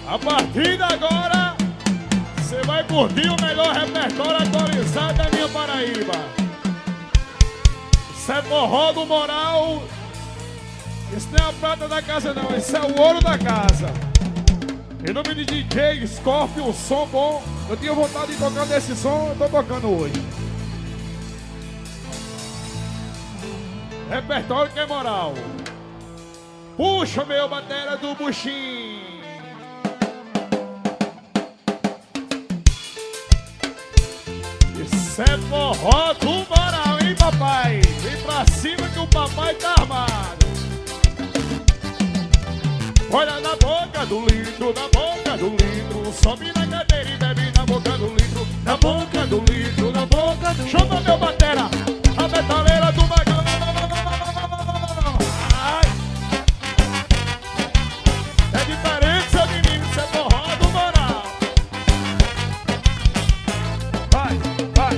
A partir de agora, você vai curtir o melhor repertório atualizado da minha Paraíba. Isso é forró do moral. Isso não é a prata da casa não, isso é o ouro da casa. Em nome de DJ Scorpio, som bom. Eu tinha vontade de tocar desse som, eu tô tocando hoje. Repertório que é moral. Puxa meu batera do buchinho. Isso é forró do moral, hein, papai? Vem pra cima que o papai tá armado. Olha na boca do litro, na boca do litro. Sobe na cadeira e bebe na boca do litro. Na boca do litro, na boca do litro. Chama meu batera, a metaleira do Magão. É diferente, seu menino, isso é forró do moral. Vai, vai.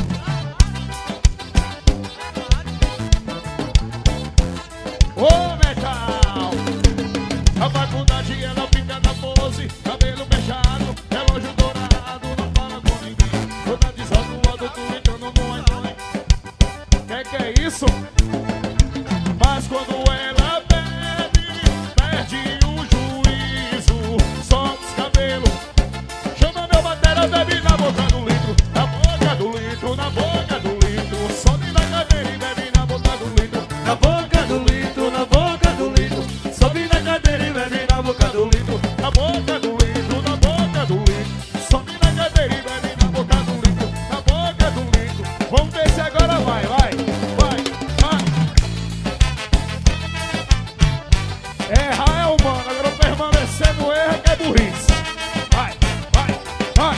Ô, metal. A faculdade ela fica na pose, cabelo fechado, relógio dourado, não fala com ninguém. Toda desanuada, tu entrando no iPhone. Que é isso? Mas quando ela bebe, perde o juízo, solta os cabelos. Chama meu batera, bebe na boca do litro, na boca do litro, na boca do litro. Sobe na cadeira e bebe na boca do litro, na boca do litro, na boca do litro. Sobe na cadeira e bebe na boca do litro, na boca do litro, na boca do litro. Sobe na cadeira e bebe na boca do litro, na boca do litro. Vamos ver se agora vai, vai, vai, vai. Errar é humano, agora permanecer no erro é que é burrice. Vai, vai, vai.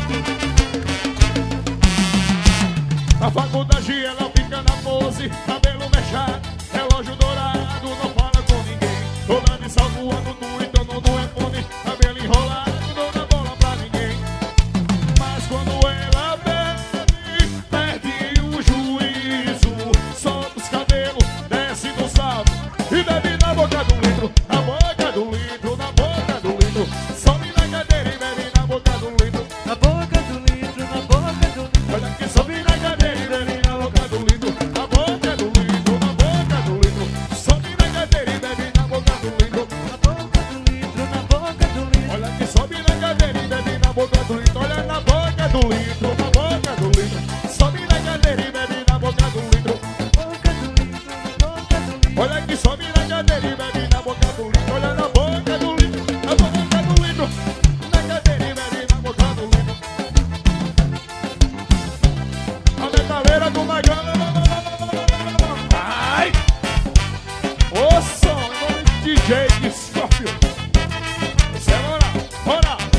Na faculdade ela fica na pose, cabelo mechado, relógio dourado, não fala com ninguém. Toda de salto voando, tu então no iPhone, cabelo enrolado, não dá bola pra ninguém. Mas quando ela bebe, perde o juízo, solta os cabelos, desce do salto e bebe na boca do litro, na boca do litro, na boca do litro. Sobe na cadeira e bebe na boca do litro, Na boca do litro, na boca do litro. olha que sobe na cadeira e bebe na boca do litro, na boca do litro, na boca do litro. Sobe na cadeira e bebe na boca do litro, Na boca do litro, na boca do litro. olha que sobe na cadeira e bebe na boca do litro, olha na boca do litro, na boca do litro. Sobe na cadeira e bebe na boca do litro, Na boca do litro, na boca do litro. olha que sobe na cadeira e bebe na boca do litro, olha na boca do litro, na boca do litro, na cadeira e bebe na boca do litro. A metaleira do Magão. Ai! O som, em nome de DJ Scorpio. Isso é moral, moral.